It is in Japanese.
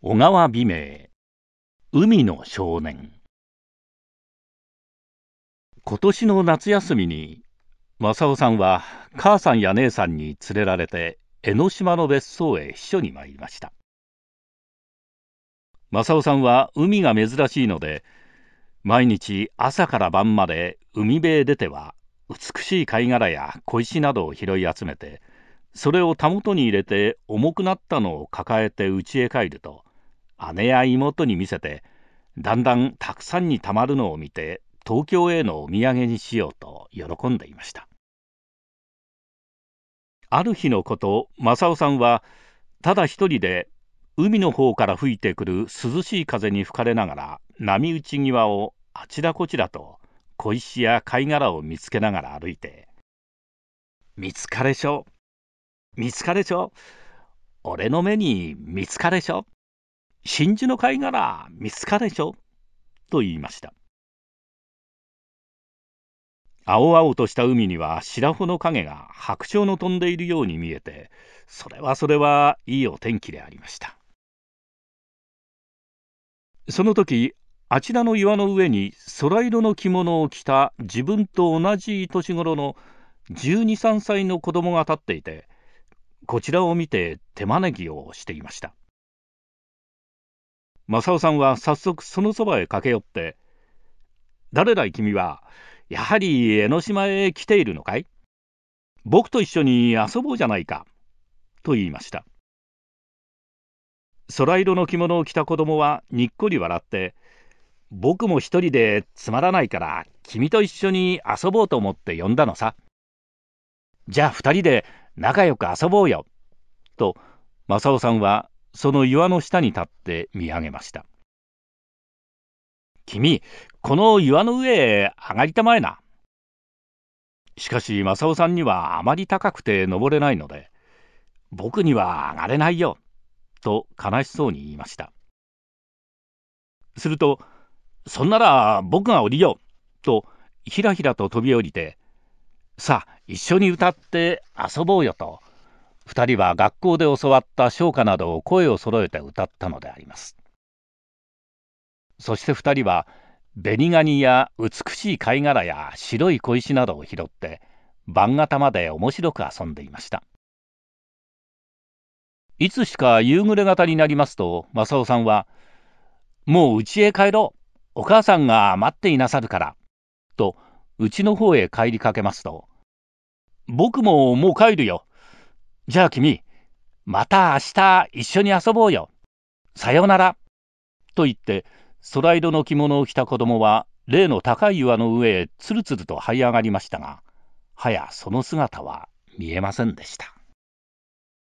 小川美明、海の少年。今年の夏休みに、正雄さんは母さんや姉さんに連れられて江ノ島の別荘へ避暑に参りました。正雄さんは海が珍しいので、毎日朝から晩まで海辺へ出ては、美しい貝殻や小石などを拾い集めて、それをたもとに入れて重くなったのを抱えて家へ帰ると、姉や妹に見せて、だんだんたくさんにたまるのを見て、東京へのお土産にしようと喜んでいました。ある日のこと、正雄さんはただ一人で海の方から吹いてくる涼しい風に吹かれながら、波打ち際をあちらこちらと小石や貝殻を見つけながら歩いて、見つかれしょ、見つかれしょ、俺の目に見つかれしょ、真珠の貝殻見つかれしょ、と言いました。青々とした海には白穂の影が白鳥の飛んでいるように見えて、それはいいお天気でありました。その時、あちらの岩の上に空色の着物を着た自分と同じ年頃の12、13歳の子供が立っていて、こちらを見て手招きをしていました。正雄さんは早速そのそばへ駆け寄って、誰だい君は、やはり江ノ島へ来ているのかい？僕と一緒に遊ぼうじゃないか、と言いました。空色の着物を着た子供はにっこり笑って、僕も一人でつまらないから君と一緒に遊ぼうと思って呼んだのさ。じゃあ二人で仲良く遊ぼうよ、と正雄さんはその岩の下に立って見上げました。君、この岩の上へ上がりたまえな。しかし正雄さんにはあまり高くて登れないので、僕には上がれないよ、と悲しそうに言いました。すると、そんなら僕が降りよう、とひらひらと飛び降りて、さあ一緒に歌って遊ぼうよと、二人は学校で教わった唱歌などを声を揃えて歌ったのであります。そして二人は紅ガニや美しい貝殻や白い小石などを拾って晩方まで面白く遊んでいました。いつしか夕暮れ方になりますと、正雄さんは、もう家へ帰ろう、お母さんが待っていなさるから、と家の方へ帰りかけますと、僕ももう帰るよ。じゃあ君、また明日一緒に遊ぼうよ。さようなら。と言って、空色の着物を着た子供は、例の高い岩の上へつるつると這い上がりましたが、はやその姿は見えませんでした。